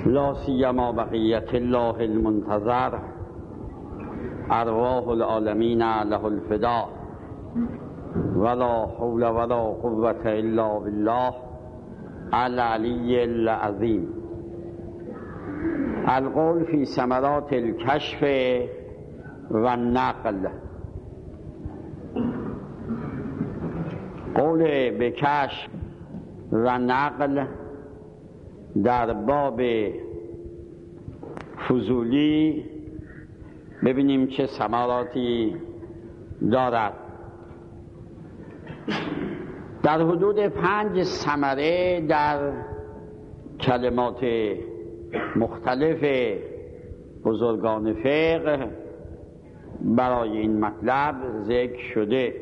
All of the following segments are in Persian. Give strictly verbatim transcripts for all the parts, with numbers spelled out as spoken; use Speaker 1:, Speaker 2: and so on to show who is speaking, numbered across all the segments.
Speaker 1: لا سیما بقیت الله المنتظر ارواح العالمین له الفداء ولا حول ولا قوة الا بالله العلی العظیم. القول فی ثمرات الکشف و النقل. قول به کشف و نقل در باب فضولی ببینیم چه ثمراتی دارد. در حدود پنج ثمره در کلمات مختلف بزرگان فقه برای این مطلب ذکر شده.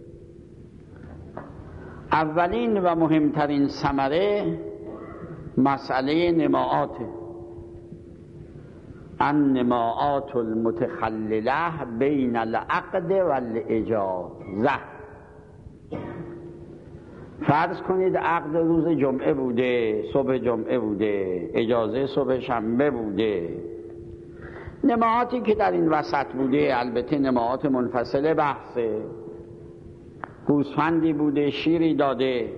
Speaker 1: اولین و مهمترین ثمره مسئله نماعات، النماعات المتخلله بین العقد و الاجازه. فرض کنید عقد روز جمعه بوده، صبح جمعه بوده، اجازه صبح شنبه بوده. نماعاتی که در این وسط بوده، البته نماعات منفصله بحثه، گوسفندی بوده شیری داده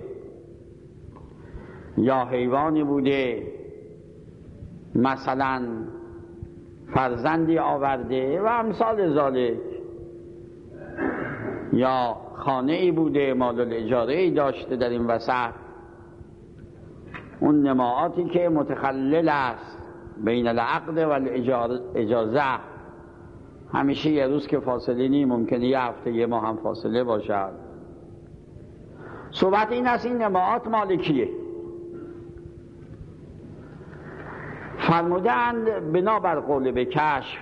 Speaker 1: یا حیوانی بوده مثلا فرزندی آورده و امثال ذالک، یا خانه ای بوده مال الاجاره ای داشته در این وسط. اون نماعاتی که متخلل است بین العقد و الاجازه، همیشه یه روز که فاصله نی، ممکنه یه هفته یه ماه هم فاصله باشد. صحبت این است این نماعات مالکیه. فرمودند بنابر قول به کشف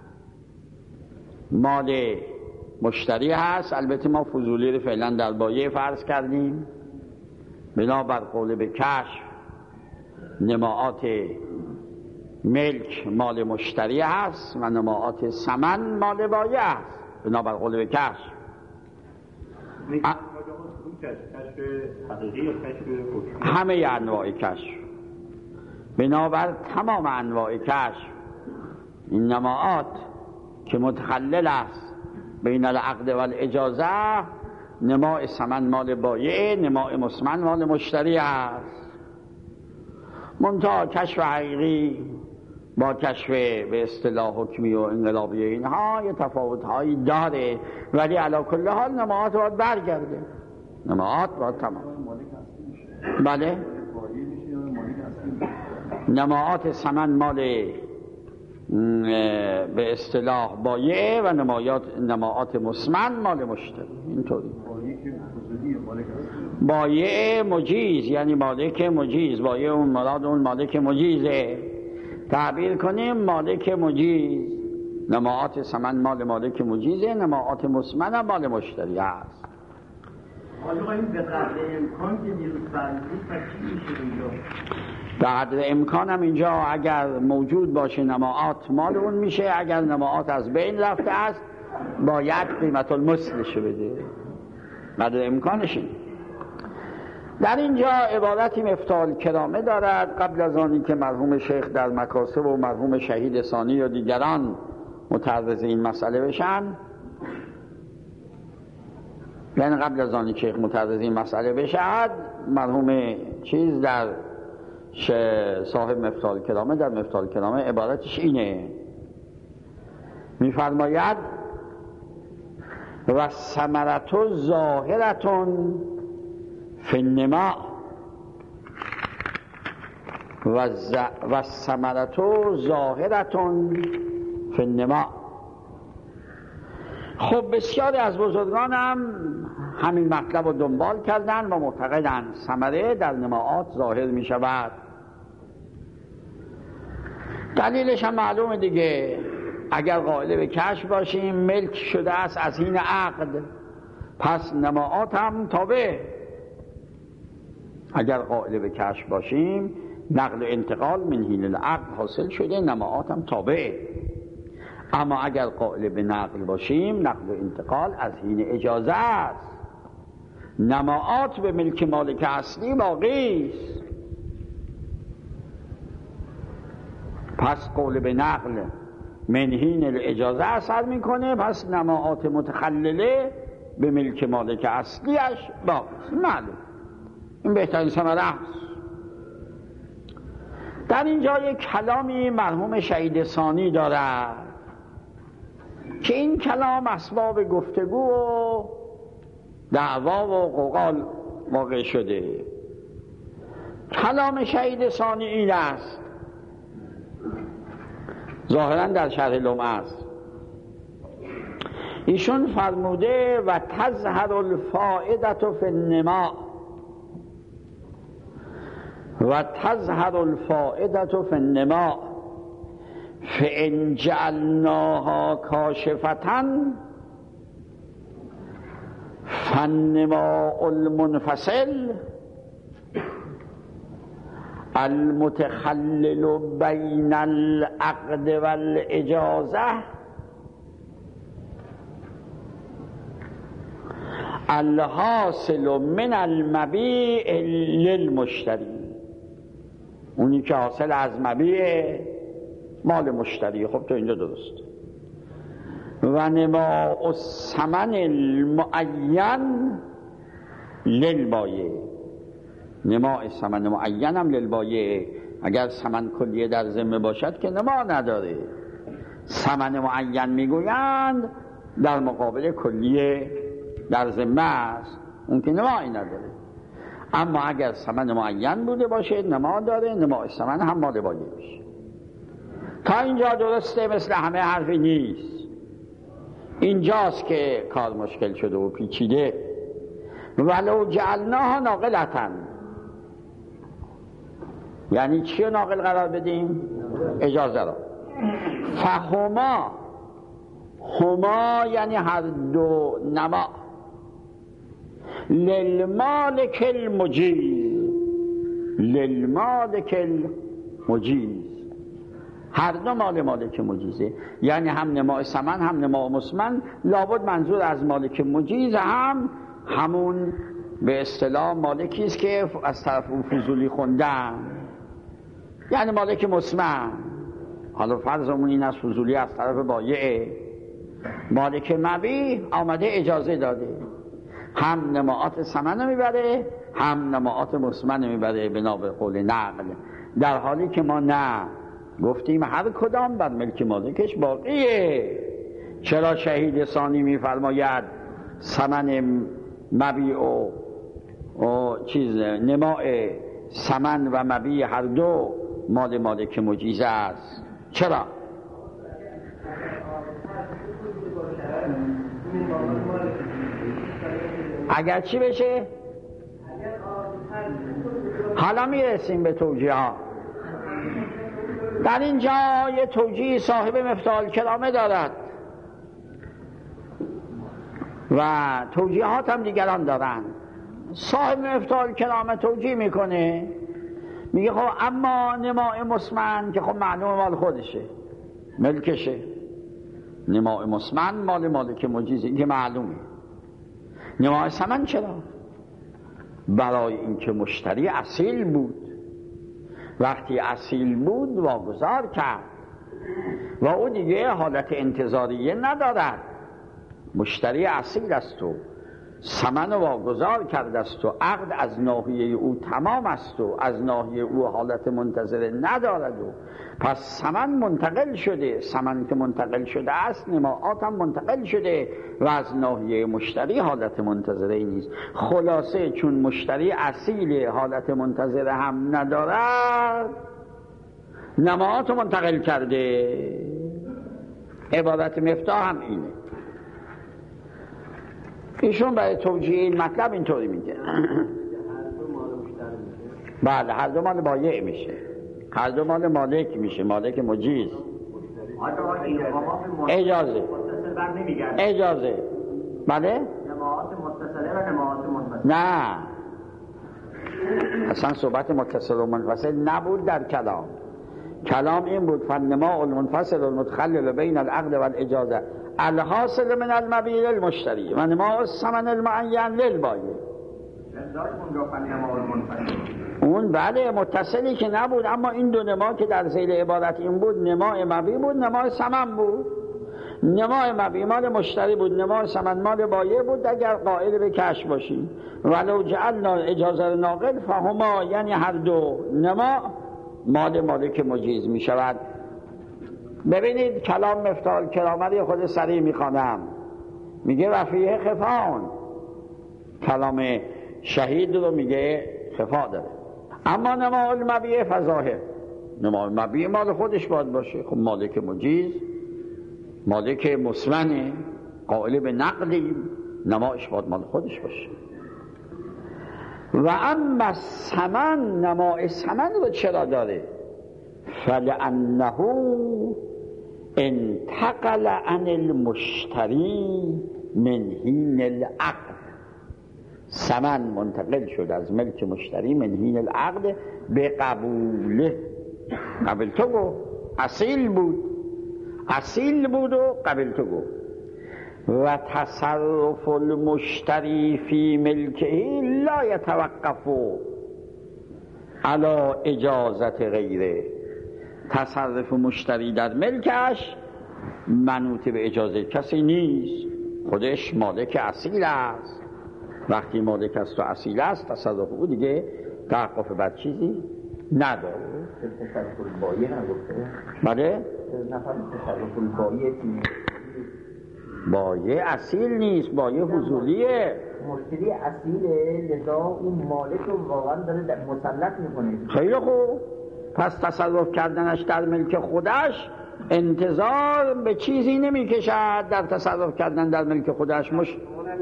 Speaker 1: مال مشتری هست. البته ما فضولی رو فعلا در بایع فرض کردیم. بنابر قول به کشف نماعات ملک مال مشتری هست و نماعات ثمن مال بایع هست. بنابر قول به کشف همه انواع کشف، بنابر تمام انواع کشف این نماعات که متخلل است بین العقد و الاجازه، نماع ثمن مال بایع، نماع مثمن مال مشتری است. منتها کشف حقیقی با کشف به اصطلاح حکمی و انقلابی اینها یه تفاوت‌هایی داره، ولی علی کل حال نماعات باید برگرده. نماعات باید تمام. بله، نماعات ثمن مال به اصطلاح بایع و نماعات نماعات مثمن مال مشتری. اینطوری بایع مجیز یعنی مالک مجیز، بایع اون مراد اون مالک مجیزه. تعبیر کنیم مالک مجیز، نماعات ثمن مال مالک مجیزه، نماعات مثمن مال مشتری است.
Speaker 2: حالا این به قدر امکان که دیروز فرمودید پس چی میشه اینجا؟
Speaker 1: به قدر امکان هم اینجا اگر موجود باشه نماعات مال اون میشه. اگر نماعات از بین رفته است باید قیمت المثلش بده. قدر امکانش این. در اینجا عبارتی مفتاح الکرامه دارد قبل از آنی که مرحوم شیخ در مکاسب و مرحوم شهید ثانی و دیگران متعرض این مسئله بشن. یعنی قبل از آنی که شیخ متعرض این مسئله بشد، مرحوم چیز در صاحب مفتاح الکرامه در مفتاح الکرامه عبارتش اینه، میفرماید و ثمرة ظاهرة فی النماء و ثمرة ظاهرة فی النماء. خب بسیاری از بزرگان هم همین مطلب رو دنبال کردن و معتقدند ثمره در نماعات ظاهر می شود. دلیلش هم معلومه دیگه. اگر قائل به کشف باشیم ملک شده است از حین عقد، پس نماعات هم تابع. اگر قائل به کشف باشیم نقل و انتقال من حین العقد حاصل شده، نماعات هم تابع. اما اگر قائل به نقل باشیم نقل و انتقال از حین اجازه است. نماعات به ملک مالک اصلی باقی است. پس قول به نقل منهین الاجازه اثر میکنه، پس نماعات متخلله به ملک مالک اصلیش باقی. معلوم این بهترین ثمره است. در اینجا یک کلامی مرحوم شهید ثانی دارد که این کلام اسباب گفتگو و دعوا و قوقال واقع شده. کلام شهید ثانی این است، ظاهرا در شرح لمعه است. ایشون فرموده و تظهر الفائدة فی النما و تظهر الفائدة فی النما فإن جعلناها کاشفة فالنماء المنفصل المتخلل بین العقد والاجازه الحاصل من المبیع للمشتری، اونی که حاصل از مبیع مال مشتری. خب تو اینجا درست. و نماء الثمن المعین للبایع، نماء ثمن معین هم للبایع. اگر ثمن کلیه در ذمه باشد که نما نداره. ثمن معین میگویند در مقابل کلیه در ذمه است، اون که نمایی نداره. اما اگر ثمن معین بوده باشه نما داره، نماء ثمن هم مال بایع میشه. تا اینجا درسته؟ مثل همه حرفی نیست. اینجاست که کار مشکل شده و پیچیده. ولو جعلناها ناقلتن، یعنی چی رو ناقل قرار بدیم؟ اجازه را. فهما، هما یعنی هر دو نما، للمالک المجیز، للمالک المجیز، هر دو مال مالک مجیزه. یعنی هم نماء ثمن هم نماء مثمن. لابد منظور از مالک مجیز هم همون به اصطلاح مالکی است که از طرف اون فضولی خوندن، یعنی مالک مثمن. حالا فرضمون این از فضولی از طرف بایع. مالک مبیع آمده اجازه داده، هم نماعات ثمن میبره هم نماعات مثمن میبره بنا به قول نقل، در حالی که ما نه، گفتیم هر کدام بر ملک مالکش باقیه. چرا شهید ثانی میفرماید ثمن مبیع و, و چیز نماء ثمن و مبیع هر دو مال مالک مجیز است؟ چرا؟ اگر چی بشه؟ حالا میرسیم به توجیه ها. در اینجا یه توجیه صاحب مفتاح الکرامه دارد و توجیهات هم دیگران دارن. صاحب مفتاح الکرامه توجیه میکنه، میگه خب اما نماء مثمن که خب معلوم مال خودشه، ملکشه. نماء مثمن مال مالک مجیزه، این که معلومه. نماء ثمن چرا؟ برای اینکه مشتری اصیل بود، وقتی اصیل بود واگذار کرد و او دیگه حالت انتظاریه ندارد. مشتری اصیل است و ثمن واگذار کرده است و عقد از ناحیه او تمام است و از ناحیه او حالت منتظره ندارد و پس ثمن منتقل شده. ثمن که منتقل شده است نماعات هم منتقل شده و از ناحیه مشتری حالت منتظره ای نیست. خلاصه چون مشتری اصیل حالت منتظره هم ندارد نماعات منتقل کرده. عبارت مفتاح هم اینه. ایشون برای توجیه این مطلب اینطوری میگه بله هر دو مال بایع میشه، هر دو مال مالک میشه، مالک مجیز. اجازه اجازه بله
Speaker 2: نماعات متصله و نماعات منفصله.
Speaker 1: نه اصلا صحبت متصل و منفصل نبود در کلام. کلام این بود فالنماء المنفصل المتخلل بین العقد والاجازه الحاصل من المبیع للمشتری و نماء الثمن المعین للبایع. اون بله متصلی که نبود، اما این دو نما که در ذیل عبارت این بود، نمای مبی بود، نمای ثمن بود. نمای مبی مال مشتری بود، نمای ثمن مال بایع بود. اگر قائل به کشف باشی ولو جعلنا اجازه ناقل فهما، یعنی هر دو نما مال مالک مجیز می شود. ببینید کلام مفتاح الکرامه خود سریع می خوانم، میگه وفیه خفاون، کلام شهید رو میگه خفا داره. اما نما المبیع فظاهر، نما المبیع مال خودش باید باشه. خب مالک مجیز، مالک مسمنه، قائل به نقلی، نمایش باید مال خودش باشه. و اما ثمن، نمای ثمن رو چرا داره؟ فلأنه انتقل عن المشتری من حین العقد، ثمن منتقل شد از ملک مشتری من حین العقد به قبوله. قبل تو گو اصیل بود، اصیل بود و قبل تو گو. و تصرف المشتری فی ملکه لا یتوقف علی اجازت غیره، تصرف مشتری در ملکش منوط به اجازه کسی نیست، خودش مالک اصیل است. وقتی مالک است و اصیل است، تصرف او دیگه توقف بر چیزی نداره.
Speaker 3: تصرف البایع نگفته؟
Speaker 1: بله؟
Speaker 3: نفر تصرف البایع
Speaker 1: بایع اصیل نیست، بایع حضوریه.
Speaker 3: مشتری اصیله، لذا اون مالک رو واقعا داره مسلط میکنه.
Speaker 1: خیلی خوب، پس تصرف کردنش در ملک خودش انتظار به چیزی نمیکشد در تصرف کردن در ملک خودش. مش...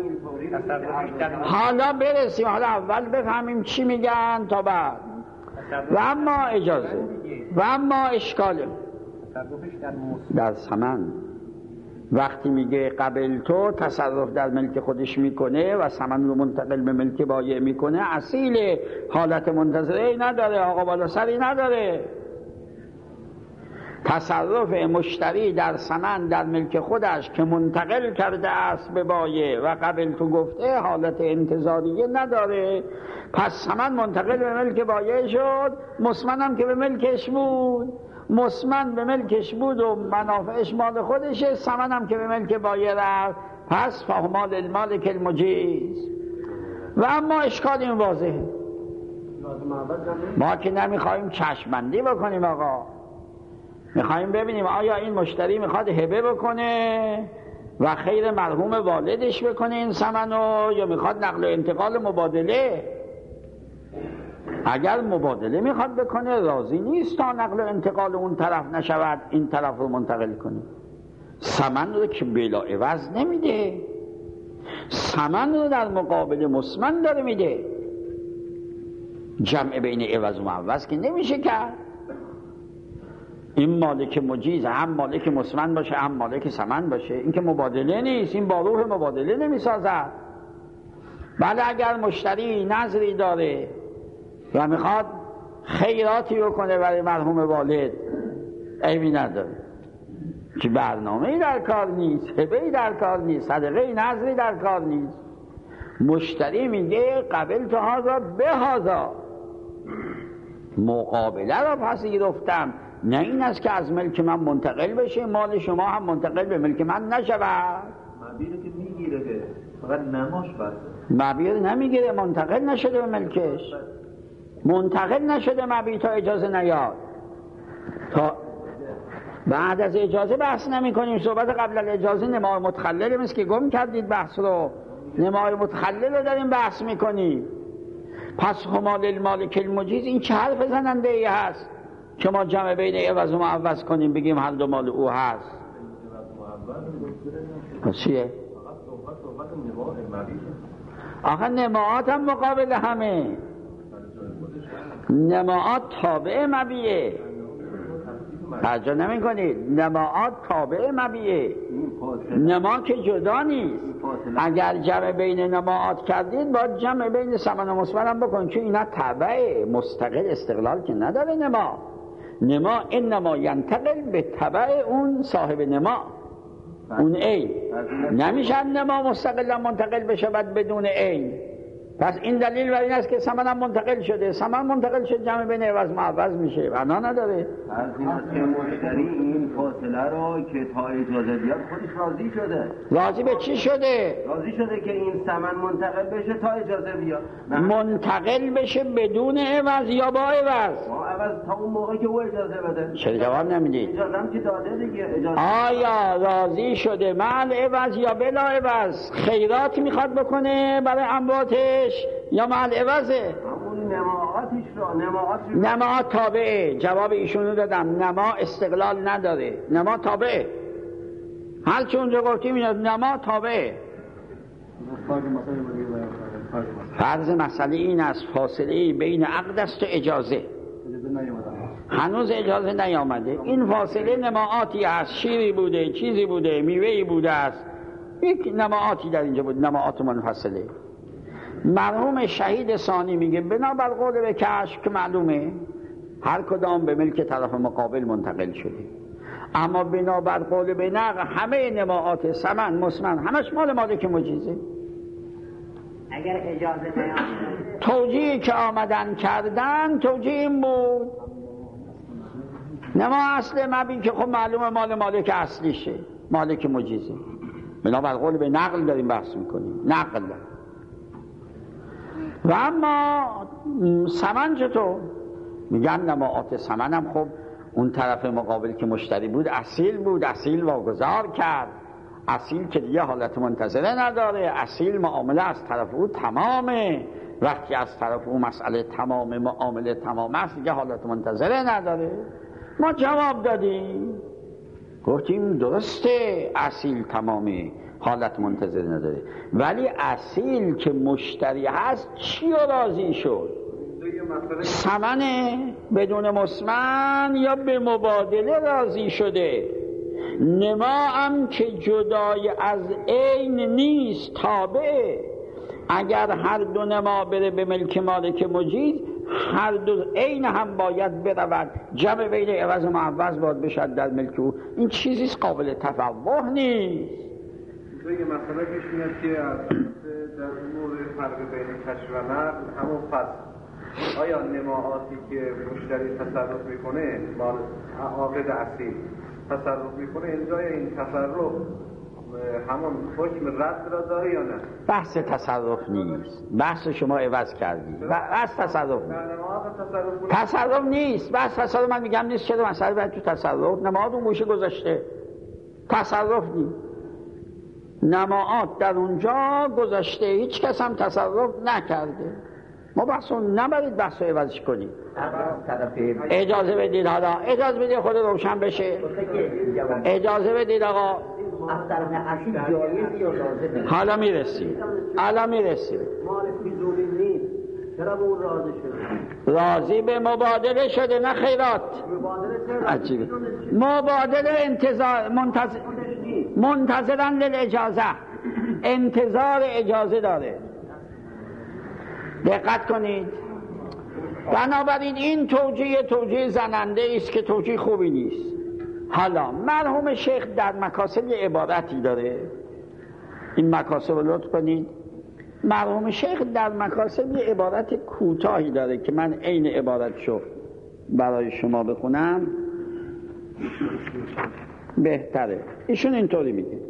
Speaker 1: حالا برسیم، حالا اول بفهمیم چی میگن تا بعد. و اما اجازه و اما اشکاله در ثمن، وقتی میگه قبل تو تصرف در ملک خودش میکنه و ثمن رو منتقل به ملک بایع میکنه، اصیل حالت منتظره نداره، آقا بالا سری نداره. تصرف مشتری در ثمن در ملک خودش که منتقل کرده است به بایع و قبل تو گفته حالت انتظاریه نداره. پس ثمن منتقل به ملک بایع شد، مسمن هم که به ملکش بود، مسمن به ملکش بود و منافعش مال خودشه، ثمن هم که به ملک بایع رفت، پس فهمال المالک المجیز. و اما اشکال این واضحه، ما که نمیخوایم چشمبندی بکنیم آقا، میخوایم ببینیم آیا این مشتری میخواد هبه بکنه و خیر مرحوم والدش بکنه این ثمنو، یا میخواد نقل و انتقال مبادله. اگر مبادله میخواد بکنه راضی نیست تا نقل و انتقال اون طرف نشود، این طرف رو منتقل کنه. ثمن رو که بلا عوض نمیده، ثمن رو در مقابل مسمن داره میده. جمع بین عوض و معوض که نمیشه کرد. این مالک مجیز هم مالک مسمن باشه هم مالک ثمن باشه، این که مبادله نیست، این با روح مبادله نمیسازد. بله اگر مشتری نظری داره و میخواد خیراتی بکنه برای مرحوم والد، عیبی نداره که برنامه‌ای در کار نیست، هبه‌ای در کار نیست، صدقه نظری در کار نیست. مشتری میگه قبل تو هازا به هازا، مقابله را پذیرفتم، نه این است که از ملک من منتقل بشه مال شما هم منتقل به ملک من نشود.
Speaker 3: مبیره که میگیره که فقط نماش بسته،
Speaker 1: مبیر نمیگیره، منتقل نشده به ملکش، منتقل نشده مبیر تا اجازه نیاد. تا بعد از اجازه بحث نمی کنیم. صحبت قبل از اجازه نمای متخلل مثل که گم کردید بحث رو، نمای متخلل رو داریم بحث میکنیم. پس همال المالک المجیز این چه حرف زننده ای هست که ما جمع بین عوض و معوض کنیم بگیم هر دو مال او هست؟ پس چیه؟ آخه نماعات هم مقابل همه، نماعات تابع مبیعه، توجه نمی کنید، نماعات تابع مبیعه، نما که جدا نیست. اگر جمع بین نماعات کردید باید جمع بین ثمن و مسمن هم بکن، چون اینا تبع مستقل استقلال که نداره. نما نما این نما ینتقل به تبع اون صاحب نما، اون عین. نمیشه نما مستقلا منتقل بشه بعد بدون عین. پس این دلیل بر این است که ثمن هم منتقل شده. ثمن منتقل شده، جمع بین عوض معوض میشه، بنا نداره.
Speaker 4: از این است که مشتری این فاصله رو که تا اجازه بیاد خودش راضی شده.
Speaker 1: راضی به چی شده؟
Speaker 4: راضی شده که این ثمن منتقل بشه تا اجازه بیاد.
Speaker 1: منتقل بشه بدون عوض یا با عوض؟
Speaker 4: ما عوض تا اون موقع که او اجازه بده.
Speaker 1: چرا جواب نمیدید؟
Speaker 4: اجازه هم که داده دیگه. اجازه
Speaker 1: آیا راضی شده مع عوض یا بلا عوض؟ خیرات میخواد بکنه برای امواتش یا مع عوضه؟
Speaker 4: همون نماعاتش رو نماعات رو
Speaker 1: نما تابعه. جواب ایشونو دادم، نما استقلال نداره، نما تابعه. هر چه اونجا گفتیم نما تابعه. فرض مسئله این است فاصله بین عقد است و اجازه. هنوز اجازه نیامده. این فاصله نماعاتی است، شیری بوده، چیزی بوده، میوهی بوده است، یک نماعاتی در اینجا بود، نماعات منفصله. مرحوم شهید ثانی میگه بنابر قول به کشف که معلومه هر کدام به ملک طرف مقابل منتقل شده، اما بنابر قول به نقل همه نماعات ثمن مسمن همش مال مالک مجیزه.
Speaker 3: اگر اجازه نیامده
Speaker 1: توجیهی که آمدن کردن توجیه این بود نما اصل مبین که خب معلومه مال مالک اصلیشه، مالک مجیزه. بنابر قول به نقل داریم بحث میکنیم، نقل. و اما ثمن چطور؟ میگن نماعات ثمن هم خب اون طرف مقابل که مشتری بود اصیل بود، اصیل واگذار کرد، اصیل که دیگه حالت منتظره نداره، اصیل معامله از طرف او تمامه. وقتی از طرف او مسئله تمام معامله تمام است دیگه حالت منتظره نداره. ما جواب دادیم گفتیم درسته اصیل تمامه، حالت منتظر نداره، ولی اصیل که مشتری هست چی راضی شد؟ ثمن بدون مسمن یا به مبادله راضی شده؟ نما هم که جدای از عین نیست، تابعه. اگر هر دو نما بره به ملک مالک مجیز، هر دو عین هم باید برود، جمع بین عوض و معوض باید بشد در ملک او. این چیزیست قابل تفوه نیست.
Speaker 5: یه مسئله پیش میاد که از در امور فرق بین کشف و نقل همون فصل، آیا نماعاتی که مشتری تصرف میکنه مال عاقد اصیل تصرف میکنه، اینجای این تصرف همون حکم رد را داره یا نه؟
Speaker 1: بحث تصرف نیست، بحث شما عوض کردید. بحث تصرف نیست، تصرف نیست، بحث تصرف من میگم نیست. چرا مسئله باید تو تصرف؟ نماعات اون گوشه گذاشته، تصرف نیست. نماعات در اونجا گذاشته، هیچ کس هم تصرف نکرده. ما بحثو نبرید بحثو عوضش کنید. اجازه بدید، حالا اجازه بدید خود روشن بشه. اجازه بدید آقا، حالا میرسیم حالا میرسیم راضی به مبادله شده نه خیرات. عجیبه. مبادله انتظار منتظر منتظرن للاجازه، انتظار اجازه داره. دقت کنید. بنابراین این توجیه توجیه زننده است که توجیه خوبی نیست. حالا مرحوم شیخ در مکاسب یه عبارتی داره، این مکاسب رو لطف کنید. مرحوم شیخ در مکاسب یه عبارت کوتاهی داره که من عین عبارتشو برای شما بخونم بهتره. ایشون اینطوری میگه،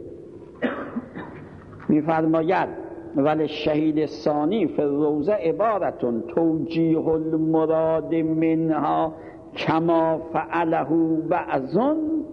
Speaker 1: میفرماید ولی شهید ثانی فی الروضه عبارتون توجیه المراد منها کما فعله بعضن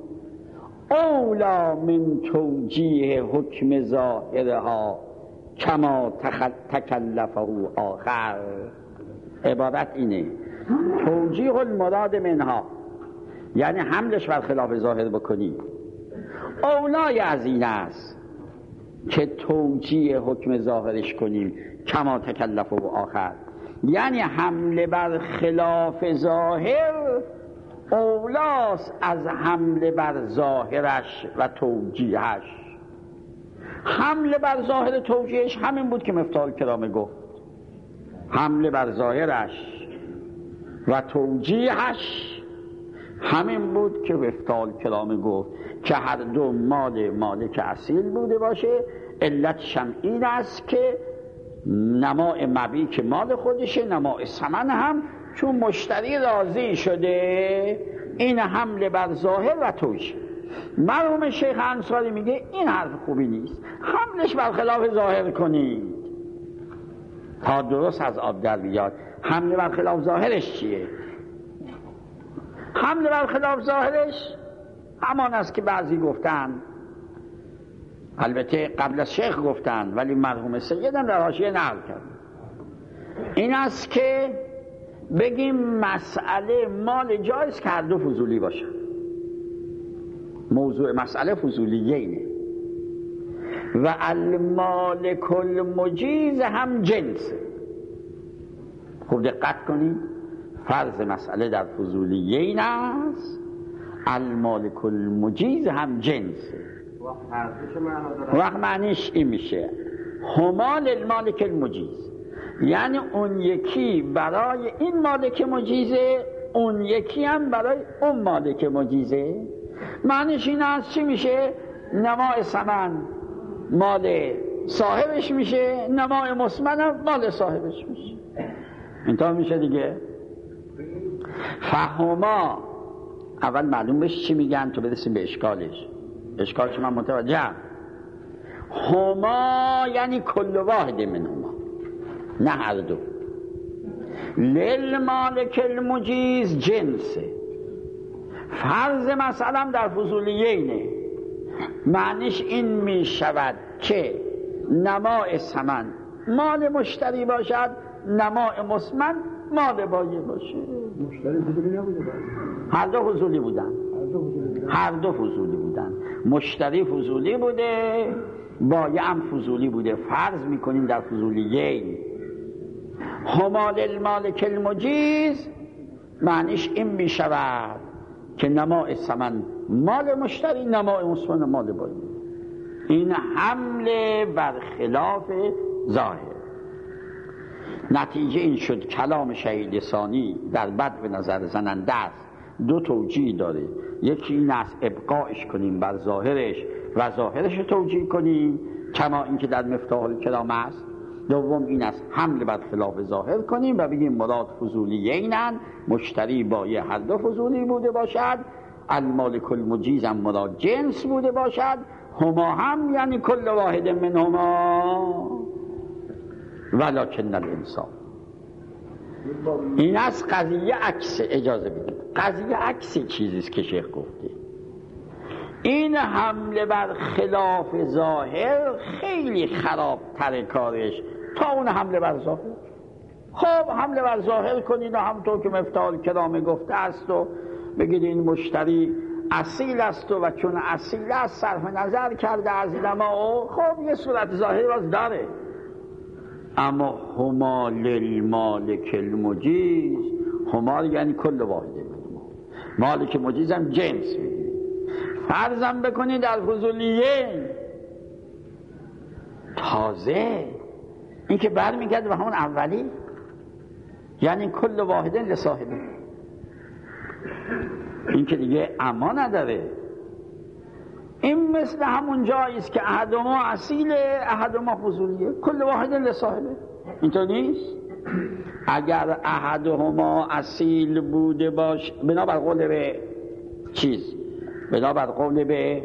Speaker 1: اولا من توجیه حکم ظاهرها کما تکلفه آخر. عبارت اینه، توجیه المراد منها یعنی حملش بر خلاف ظاهر بکنی، اولای از این است که توجیه حکم ظاهرش کنیم کما تکلفه آخر، یعنی حمله بر خلاف ظاهر اولاست از حمله بر ظاهرش و توجیهش. حمله بر ظاهر توجیهش همین بود که مفتاح الکرام گفت، حمله بر ظاهرش و توجیهش همین بود که مفتاح الکرام گفت که هر دو مال مالک اصیل بوده باشه. علت شم این است که نماء مبیع که مال خودشه، نماء ثمن هم چون مشتری راضی شده، این حمل بر ظاهر و توجیه. مرحوم شیخ انصاری میگه این حرف خوبی نیست، حملش بر خلاف ظاهر کنید تا درست از آب در بیاد. حمل بر خلاف ظاهرش چیه؟ حمل بر خلاف ظاهرش همان است که بعضی گفتن، البته قبل از شیخ گفتن ولی مرحوم سیدم در حاشیه نقل کرد، این است که بگیم مسئله مال جایز که هر دو فضولی باشه. موضوع مسئله فضولیه اینه و المالک المجیز هم جنسه. خوب دقت کنید، فرض مسئله در فضولیه این است، المالک المجیز هم جنسه. وقت معنیش این میشه هما للمالک المجیز، یعنی اون یکی برای این مالک مجیزه، اون یکی هم برای اون مالک مجیزه. معنیش این است چی میشه؟ نماء ثمن مال صاحبش میشه، نماء مثمن هم مال صاحبش میشه. اینطور میشه دیگه. فهما اول معلوم بشه چی میگن تو برسیم به اشکالش. اشکالش من متوجهم. هما یعنی کل واحد من هما، نه هر دو. للمالک المجیز جنسه. فرض مثلا در فضولیه اینه، معنیش این میشود که نماء ثمن مال مشتری باشد، نماء مثمن مال بایع باشه.
Speaker 6: مشتری فضولی نبوده باید.
Speaker 1: هر دو فضولی بودن. هر دو فضولی بودن. مشتری فضولی بوده، بایع هم فضولی بوده. فرض میکنیم در فضولیه هما للمالک المجیز، معنیش این میشود که نماء ثمن مال مشتری، نماء مثمن مال بایع. این حمل بر خلاف ظاهر. نتیجه این شد کلام شهید ثانی در بد به نظر زننده است. دو توجیه داره، یکی این است ابقایش کنیم بر ظاهرش و ظاهرش توجیه کنیم کما اینکه در مفتاح الکلام است. دوم این است حمل بر خلاف ظاهر کنیم و بگیم مراد فضولی اینن، مشتری بایع هر دو فضولی بوده باشد، المالک المجیز هم مراد جنس بوده باشد، هما هم یعنی کل واحد من هما ولکن الانصاف. این از قضیه عکس، اجازه بدید، قضیه عکس چیزیست که شیخ گفته. این حمله بر خلاف ظاهر خیلی خرابتر کارش تا اون حمله بر ظاهر. خب حمله بر ظاهر کنید و همونطور که مفتاح الکلام گفته است و بگید این مشتری اصیل است و چون اصیل است صرف نظر کرده از نما، خب یه صورت ظاهری باز داره. اما هما للمالک المجیز، هما یعنی کل واحده، مالک مجیز هم جنس میگه. فرضم بکنید در فضولیه تازه این که برمیگرده به همون اولی، یعنی کل واحده لصاحبه. این که دیگه اما نداره. این مثل همون جاییست که احدهما اصیله احدهما فضولیه، کل واحد لصاحبه. اینطور نیست؟ اگر احدهما اصیل بوده باش بنابر قول به چیز، بنابر قول به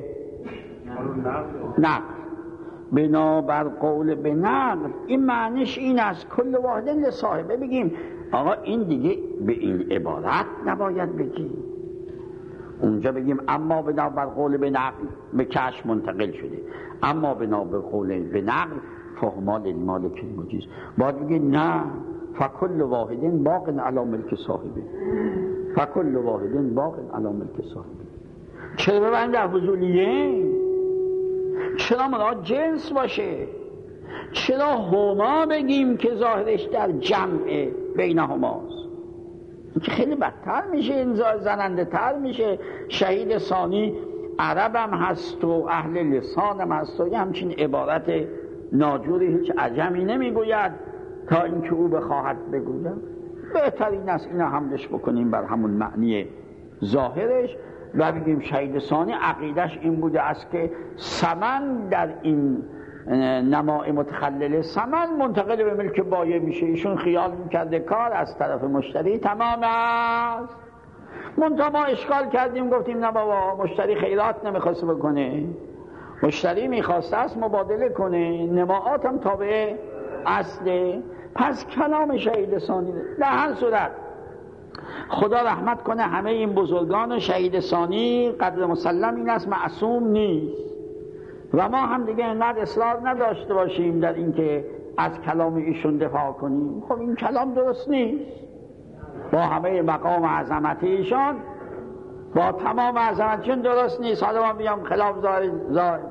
Speaker 1: نقل، بنابر قول به نقل، این معنیش این است کل واحد لصاحبه. بگیم آقا این دیگه به این عبارت نباید بگیم، اونجا بگیم اما بنابر قول به نقل به کشف منتقل شده، اما بنابر قول به نقل فهما للمالک المجیز. باید بگیم نه، فکل واحدین باق علی ملک صاحبه، فکل واحدین باق علی ملک صاحبه. چرا ببند در فضولیه؟ چرا مراد جنس باشه؟ چرا هما بگیم که ظاهرش در جمع بین هماست؟ این که خیلی بدتر میشه، این زننده تر میشه. شهید ثانی عربم هست و اهل لسانم هست و یه همچین عبارت ناجوری هیچ عجمی نمیگوید تا اینکه او بخواهد بگوید. بهترین است اینا حملش بکنیم بر همون معنی ظاهرش و بگیم شهید ثانی عقیدش این بوده است که ثمن در این نمای متخلل ثمن منتقل به ملک بایع میشه. ایشون خیال میکرده کار از طرف مشتری تمام است. منتها ما اشکال کردیم گفتیم نه بابا، مشتری خیرات نمیخواست بکنه، مشتری میخواسته است مبادله کنه، نماعات هم تابع اصله. پس کلام شهید ثانی در هر صورت خدا رحمت کنه همه این بزرگان. شهید ثانی قدر مسلم این است معصوم نیست و ما هم دیگه اینقدر اصرار نداشته باشیم در اینکه از کلام ایشون دفاع کنیم. خب این کلام درست نیست، با همه مقام عظمت ایشان، با تمام عظمتشون درست نیست. حالا ما بیام خلاف ظاهر ظاهر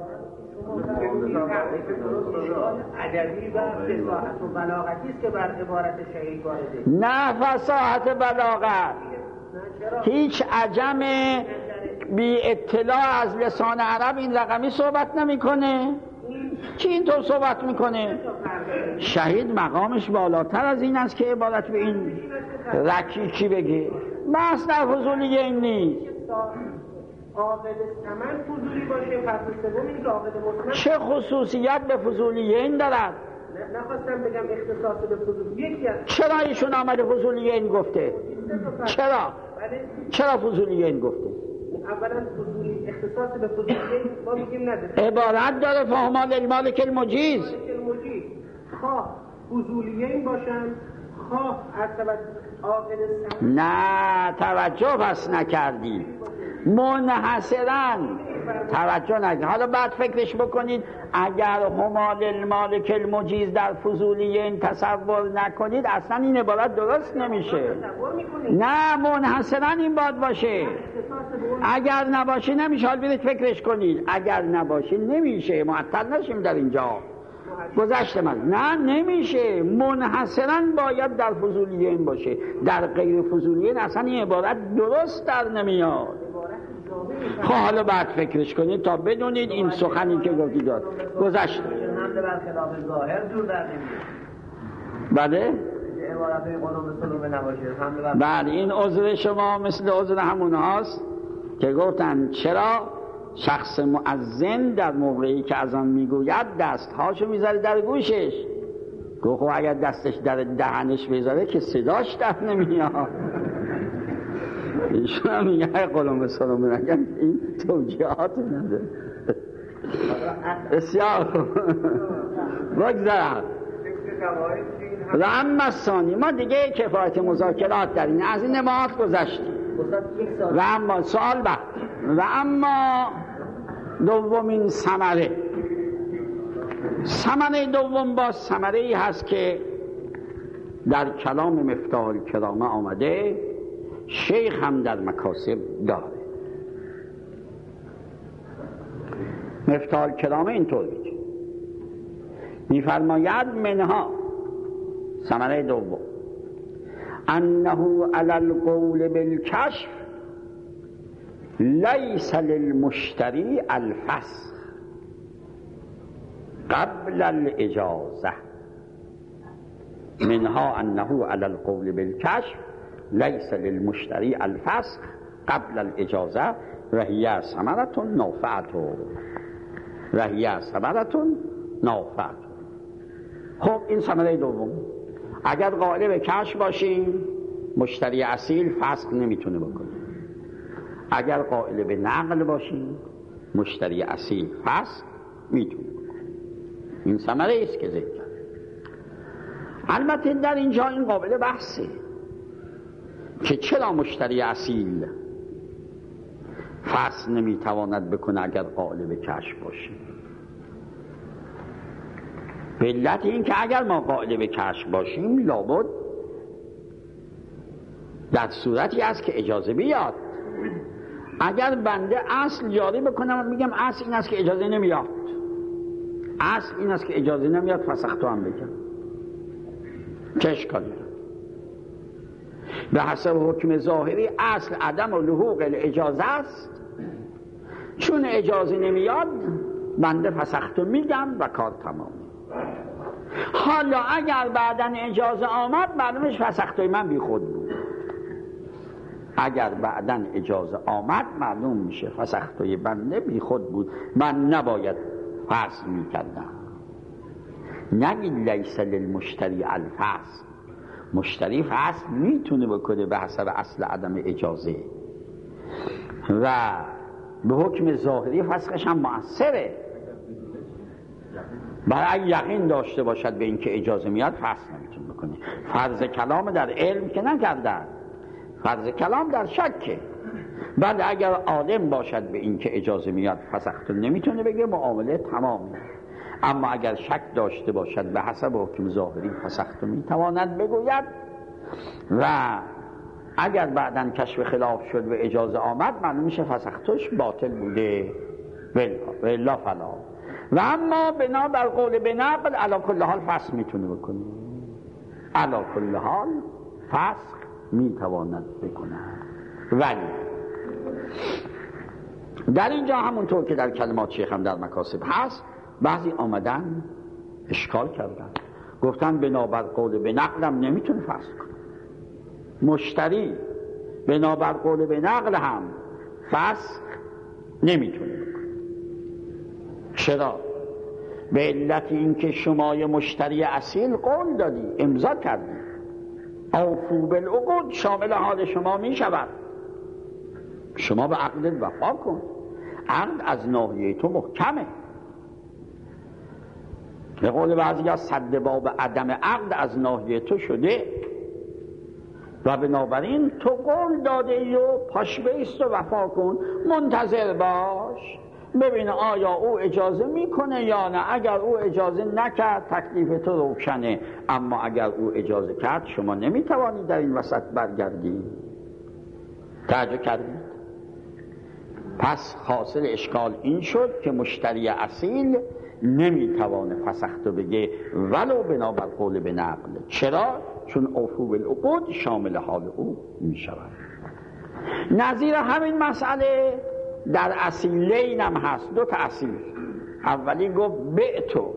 Speaker 7: ادبی و فصاحت و بلاغتی است که بر عبارت شهید وارده.
Speaker 1: نه فصاحت بلاغت، هیچ عجم بی اطلاع از لسان عرب این رقمی صحبت نمیکنه. کی اینطور صحبت میکنه؟ شهید مقامش بالاتر از این است که عبارت به این رکیکی بگه. بس در فضولی این نیست.
Speaker 7: عاقد ثمن فضولی باشه، فصل سوم این که عاقد مطلق
Speaker 1: چه خصوصیت به فضولیین دارد؟
Speaker 7: نخواستم بگم اختصاص به فضولی یکی از.
Speaker 1: چرا ایشون آمده فضولیین گفته؟ چرا؟ چرا فضولیین گفته؟
Speaker 7: اولا فضولی اختصاص به فضولیین ما میگیم نداره.
Speaker 1: عبارت داره فهمان المالک المجیز.
Speaker 7: خواه فضولیین باشن، خواه از طبق عاقد ثمن.
Speaker 1: نه توجه پس نکردی، منحصراً توجه نکردی. حالا بعد فکرش بکنید اگر همال المالک المجیز در فضولیین تصور نکنید اصلا این عبارت درست نمیشه. نه منحصراً این باید باشه، اگر نباشه نمیشه. حال برید فکرش کنید، اگر نباشه نمیشه، معطل نشیم در اینجا. گذشته من نه نمیشه، منحصراً باید در فضولیین باشه، در غیر فضولیین اصلا این عبارت درست در نمیاد. خب حالا بعد فکرش کنید تا بدونید این سخنی که گفتی داد. گذشته
Speaker 3: حمله بر خلاف ظاهر جور در نمیاد.
Speaker 1: بله
Speaker 3: عبارت قلوب سلوم نباشه حمله بر.
Speaker 1: بله این عذر شما مثل عذر همون هاست که گفتن چرا شخص مؤذن در موقعی که اذان میگوید دستهاشو میذاره در گوشش. گفت خب اگر دستش در دهنش بذاره که صداش در نمیاد. ایشون هم میگه قلم به سلام نگن، این توجیهات نداره. بسیار بگذارم و اما ثانی ما دیگه کفایت مذاکرات در این از این نماعات گذشتیم و اما سوال بعد و اما دومین ثمره. ثمره دوم با ثمره ای هست که در کلام مفتاح الکرامه آمده، شیخ هم در مکاسب داره. مفتاح الکرامه اینطور میگه، میفرماید منها ثمره دوم انه علی القول بالکشف لیس للمشتری الفسخ قبل الاجازه. منها انه علی القول بالکشف لیس للمشتری الفسخ قبل الاجازه و هی ثمرة نافعة و هی ثمرة نافعة. خب این ثمره دوم، اگر قائل به کشف باشیم مشتری اصیل فسخ نمیتونه بکنه. اگر قائل به نقل باشیم مشتری اصیل فسخ میتونه بکنه. این ثمره است که ذکر کرد. البته در اینجا این قابل بحثه که چرا مشتری اصیل فسخ نمیتواند بکنه اگر قائل به کشف باشه. به علت این که اگر ما قائل به کشف باشیم لابد در صورتی است که اجازه بیاد. اگر بنده اصل جاری بکنم میگم اصل این است که اجازه نمیاد، اصل این است که اجازه نمیاد، فسخت هم بگم چه اشکالی داره؟ به حسب حکم ظاهری اصل عدم و لحوق الاجازه است. چون اجازه نمیاد بنده فسخت میگم و کار تمام. حالا اگر بعدن اجازه آمد معلومش فسختوی من بی خود بود. اگر بعدن اجازه آمد معلوم میشه فسختوی بنده بی خود بود، من نباید فسخ میکردم. نگید لیس للمشتری الفصل. مشتری فصل میتونه بکنه به حسب اصل عدم اجازه و به حکم ظاهری فسخش هم مؤثره. برای یقین داشته باشد به اینکه اجازه میاد فسخ نمیتونه بکنه. فرض کلام در علم که نکردن، فرض کلام در شکه. بعد اگر عالم باشد به اینکه اجازه میاد فسخت نمیتونه بگه، معامله تمامه. اما اگر شک داشته باشد به حسب حکم ظاهری فسخت میتواند بگوید و اگر بعداً کشف خلاف شد و اجازه آمد معلوم میشه فسختش باطل بوده و الا فلا. و اما بنا بر قول بنقل علی کل حال فسخ میتونه بکنه، علی کل حال فسخ میتواند بکنه. ولی در اینجا همونطور که در کلمات شیخ هم در مکاسب هست، بعضی آمدن اشکال کردن، گفتن بنابر قول بنقلم نمیتونه فسخ کنه. مشتری بنابر قول بنقل هم فسخ نمیتونه بکنه. چرا؟ به علت اینکه شما یه مشتری اصیل قول دادی، امضا کردی، اوفو بالعقود شامل حال شما میشود. شما به عقدت وفا کن، عقد از ناحیه تو محکمه. به قول بعضی ها صد باب عدم عقد از ناحیه تو شده و بنابراین تو قول داده ای و پاش بیست و وفا کن، منتظر باش ببین آیا او اجازه میکنه یا نه. اگر او اجازه نکرد تکلیف تو روشنه، اما اگر او اجازه کرد شما نمیتوانید در این وسط برگردی. توجه کردید؟ پس حاصل اشکال این شد که مشتری اصیل نمیتوانه فسختو بگه ولو بنابر قول بنقل. چرا؟ چون اوفو بالعقود شامل حال او میشود. نظیر همین مسئله در اصیلین هم هست، دو تا اصیل. اولی گفت بعتو،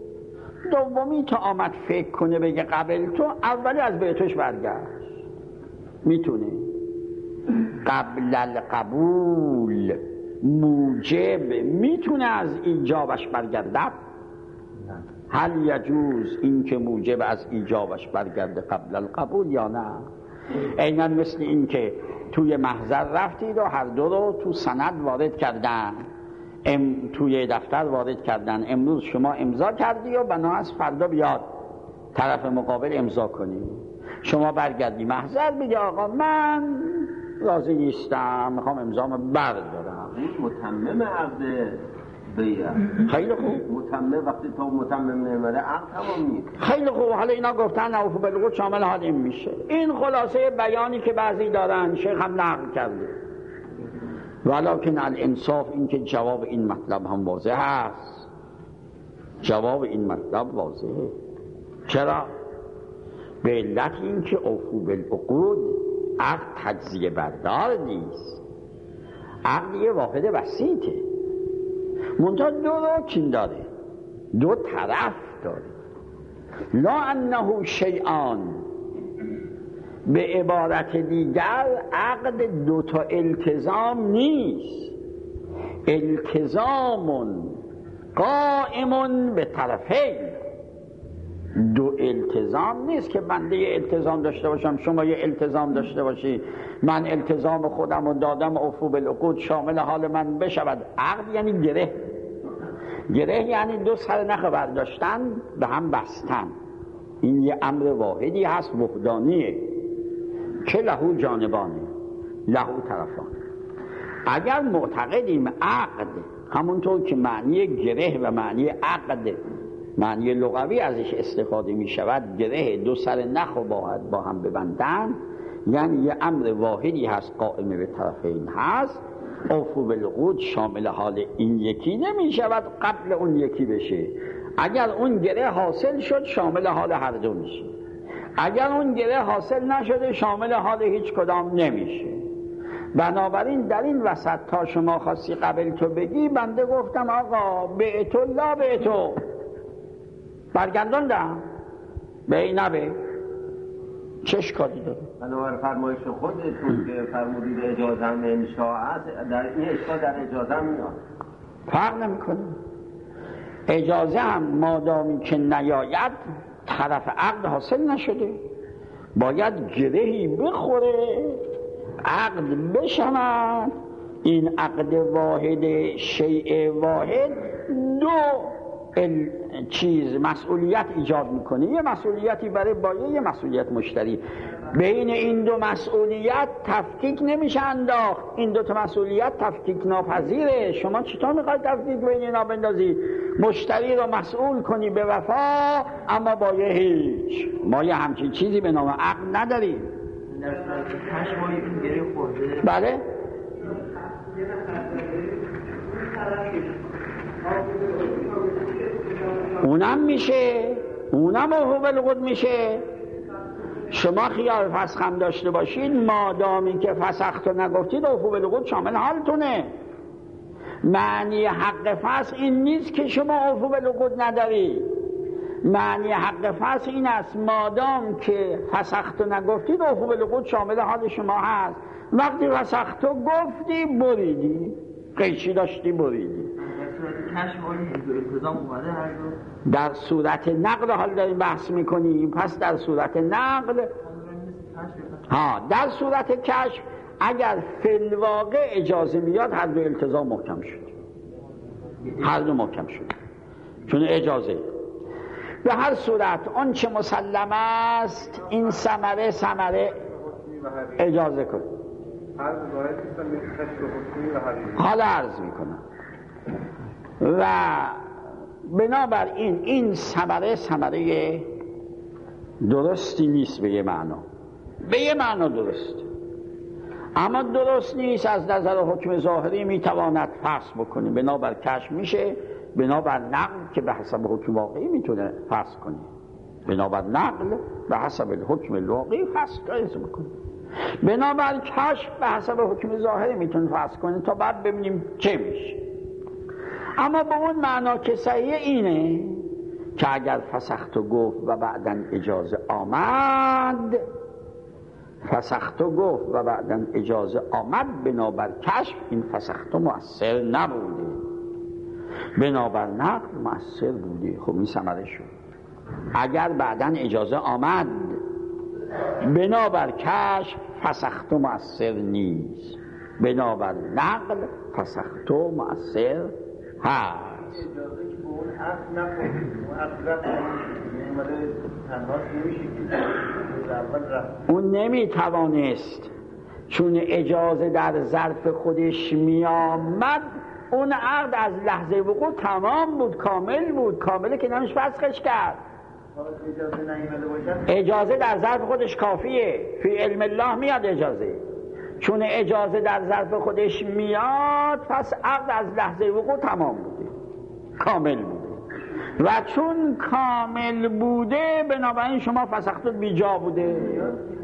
Speaker 1: دومی تا آمد فکر کنه بگه قبل تو، اولی از بعتوش برگشت. میتونه قبل القبول موجب میتونه از ایجابش برگردد؟ هل یجوز این که موجب از ایجابش برگرده قبل القبول یا نه؟ عیناً مثل این که توی محضر رفتید و هر دو رو تو سند وارد کردن، ام توی دفتر وارد کردن. امروز شما امضا کردی و بنا از فردا بیاد طرف مقابل امضا کنی. شما برگردی محضر بگی آقا من راضی نیستم، میخوام امضامو بردارم.
Speaker 4: این متمم عقد بیع.
Speaker 1: خیلی خوب.
Speaker 4: متمم وقتی تو متمم نمیده عقد تمام نیست.
Speaker 1: خیلی خوب. حالا اینا گفتن اوفو بالعقود شامل حال این میشه. این خلاصه بیانی که بعضی دارن، شیخ هم نقل کرده. ولکن الانصاف این که جواب این مطلب هم واضح هست. جواب این مطلب واضحه. چرا؟ به علت این که اوفو بالعقود عقد تجزیه بردار نیست، عقد یه واحد بسیطه، منتها دو رکن داره، دو طرف داره. لا انه شیئان، به عبارت دیگر عقد دو تا التزام نیست، التزام قائم به طرفین. دو التزام نیست که بنده یه التزام داشته باشم شما یه التزام داشته باشی، من التزام خودم رو دادم اوفو بالعقود شامل حال من بشود. عقد یعنی گره، گره یعنی دو سر نخ برداشتن به هم بستن. این یه امر واحدی هست وحدانیه که لهو جانبانه، لهو طرفان. اگر معتقدیم عقد همونطور که معنی گره و معنی عقد معنی لغوی ازش استفاده می شود، گره دو سر نخ و باید با هم ببندن، یعنی یه امر واحدی هست قائم به طرفین هست. اوفو بالعقود شامل حال این یکی نمی شود قبل اون یکی بشه. اگر اون گره حاصل شد شامل حال هر دو میشه، اگر اون گره حاصل نشده شامل حال هیچ کدام نمیشه. بنابراین در این وسط تا شما خواستی قبل تو بگی، بنده گفتم آقا بعتو لا بعتو، برگرداندم به این نبه، چه اشکالی داره؟
Speaker 4: بنابر فرمایش خودتون که فرمودید اجازه هم انشاءت، در این اشکال در اجازه هم میاد،
Speaker 1: فرق نمی کنه. اجازه هم مادامی که نیاید طرف عقد حاصل نشده، باید گرهی بخوره، عقد بشود. این عقد واحد شیء واحد دو ال... چیز مسئولیت ایجاد میکنه، یه مسئولیتی برای بایع، یه مسئولیت مشتری. بین این دو مسئولیت تفکیک نمیشه انداخت، این دو تا مسئولیت تفکیک ناپذیره. شما چطور میخواید تفکیک بین اینا بندازی؟ مشتری رو مسئول کنی به وفا، اما بایع هیچ. ما یه همچین چیزی به نام عقد نداریم. بله؟ اونم میشه، اونم عفو بالعقود میشه. شما خیال فسخ هم داشته باشید، مادامی که فسختو نگفتید عفو بالعقود شامل حالتونه. معنی حق فسخ این نیست که شما عفو بالعقود نداری، معنی حق فسخ این است مادام که فسختو نگفتید عفو بالعقود شامل حال شما هست. وقتی فسختو گفتی بریدی، قیچی داشتی بریدی. در صورت نقل حال داریم بحث میکنیم، پس در صورت نقل ها در صورت کشف اگر فی الواقع اجازه میاد هر دو التزام محکم شد، هر دو محکم شد، چون اجازه. به هر صورت آن چه مسلم است این ثمره ثمره اجازه کن. حالا عرض میکنم و بنابراین این ثمره ثمره درستی نیست به یه معنا، به یه معنا درست، اما درست نیست از نظر حکم ظاهری میتواند فسخ بکنه. بنابر کشف میشه، بنابر نقل که به حسب حکم واقعی میتونه فسخ کنه، بنابر نقل به حسب حکم واقعی فسخ بکنه، بنابر کشف به حسب حکم ظاهری میتونه فسخ کنه تا بعد ببینیم چه میشه. اما با اون معنا که صحیح اینه که اگر فسختو گفت و بعدن اجازه آمد، فسختو گفت و بعدن اجازه آمد، بنابر کشف این فسختو مؤثر نبوده، بنابر نقل مؤثر بوده. خب این ثمره شد. اگر بعدن اجازه آمد بنابر کشف فسختو مؤثر نیست، بنابر نقل فسختو مؤثر هست.
Speaker 2: اجازه که به اون عقل نکنید، اون عقل رفت نمیمده تنهاش نمیشه که اول رفت
Speaker 1: اون نمیتوانست، چون اجازه در ظرف خودش میامد اون عقد از لحظه وقوع تمام بود، کامل بود، کامله که نمیشه فسخش کرد.
Speaker 2: اجازه نیامده باشد
Speaker 1: اجازه در ظرف خودش کافیه، فی علم الله میاد اجازه. چون اجازه در ظرف خودش میاد پس عقد از لحظه وقوع تمام بوده، کامل بوده، و چون کامل بوده بنابراین شما فسختون بیجا بوده.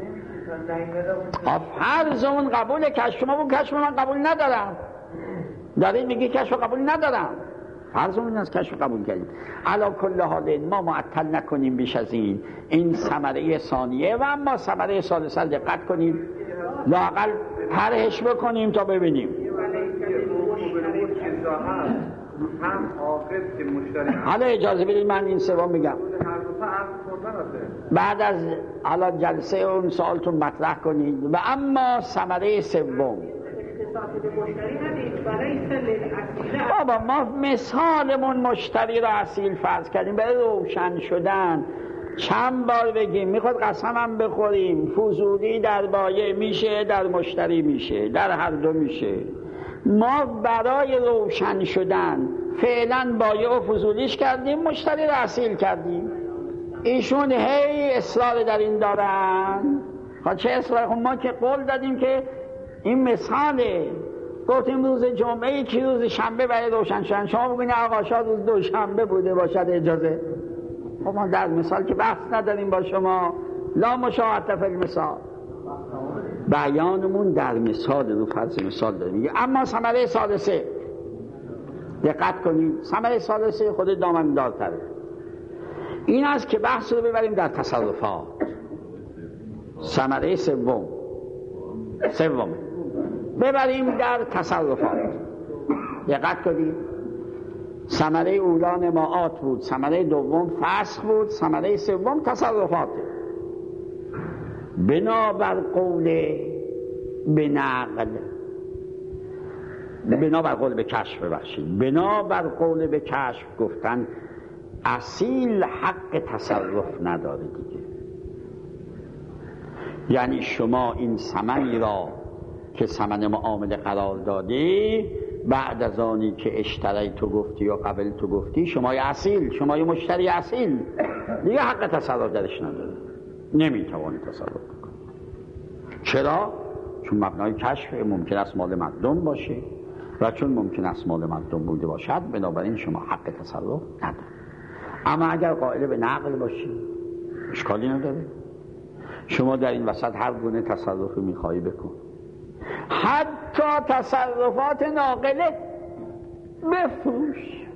Speaker 1: فرض اون قبول کشف، شما اون کشف من قبول ندارم، دارین میگی کشف قبول ندارم، فرض اون از کشف قبول کردیم. علا کل حال ما معطل نکنیم بیش از این. این ثمره ثانیه و اما ثمره ثالثه دقت کنیم، لااقل طرحش بکنیم تا ببینیم.
Speaker 5: هم عاقد که مشتری
Speaker 1: حالا اجازه بدید من این سوم میگم. بعد از حالا جلسه اون سوالتون مطرح کنید. و اما ثمره سوم بابا ما مثالمون مشتری رو اصیل فرض کردیم برای روشن شدن. چند بار بگیم میخواد قسمم بخوریم، فضولی در بایع میشه، در مشتری میشه، در هر دو میشه. ما برای روشن شدن فعلا بایع و فضولیش کردیم، مشتری رو اصیل کردیم. ایشون هی اصرار در این دارن. خب چه اصرار؟ خب ما که قول دادیم که این مثاله، گفتیم روز جمعه که روز شنبه برای روشن شدن، شما بگوینید آقا شاید روز دوشنبه بوده باشد اجازه. خب ما در مثال که بحث نداریم با شما، لا مشاهده فی المثال، بیانمون در مثال رو فرض مثال داریم. اما ثمره ثالثه دقت کنید، ثمره ثالثه خود دامن‌دارتره. این است که بحث رو ببریم در تصرفات. ثمره سوم سوم ببریم در تصرفات. دقت کنید، ثمره اولا نماعات بود، ثمره دوم فسخ بود، ثمره سوم تصرفاته. بنابر قول به نقل، بنابر قول به کشف ببخشید، بنابر قول به کشف گفتن اصیل حق تصرف نداره دیگه. یعنی شما این ثمنی را که ثمن معامله قرار دادی، بعد از آنی که اشتری تو گفتی یا قبل تو گفتی، شما اصیل، شما مشتری اصیل دیگه حق تصرف درش نداره، نمیتوانی تصرف کنی. چرا؟ چون مبنای کشف ممکن است مال مردم باشه و چون ممکن است مال مردم بوده باشد، بنابراین شما حق تصرف نداره. اما اگر قائل به نقل باشی اشکالی نداره، شما در این وسط هر گونه تصرفی میخوایی بکن، حتی تصرفات ناقله بفروش.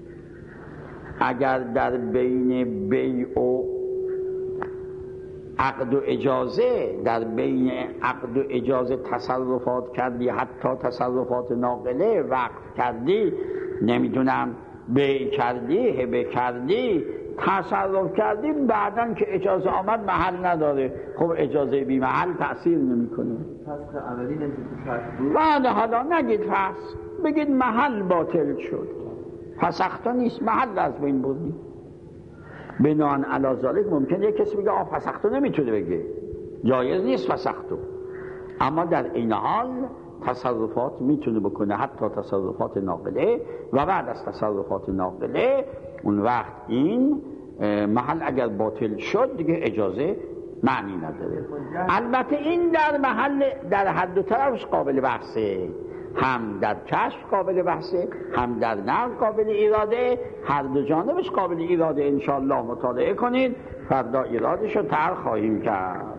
Speaker 1: اگر در بین بیع و عقد و اجازه، در بین عقد و اجازه تصرفات کردی، حتی تصرفات ناقله وقف کردی، نمیدونم بیع کردی، هبه کردی، تصرف کردی، بعدن که اجازه آمد محل نداره. خب اجازه بی محل تأثیر نمیکنه.
Speaker 3: فسخ عملی نمیشه.
Speaker 1: بعد حالا نگید فسخ، بگید محل باطل شد. فسختا نیست، محل از بین بردی. بنان علی ذالک ممکنه یک کسی بگه آه فسختو نمیتونه بگه، جایز نیست فسختو، اما در این حال تصرفات میتونه بکنه، حتی تصرفات ناقله، و بعد از تصرفات ناقله اون وقت این محل اگر باطل شد دیگه اجازه معنی نداره. البته این در محل، در هر دو طرفش قابل بحثه، هم در کشف قابل بحثه، هم در نقل قابل ایراده، هر دو جانبش قابل ایراده. انشاءالله مطالعه کنید، فردا ایرادش رو طرح خواهیم کرد.